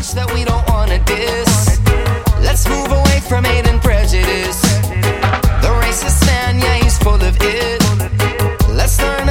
much that we don't wanna diss. Let's move away from hate and prejudice. The racist man, yeah, he's full of it. Let's learn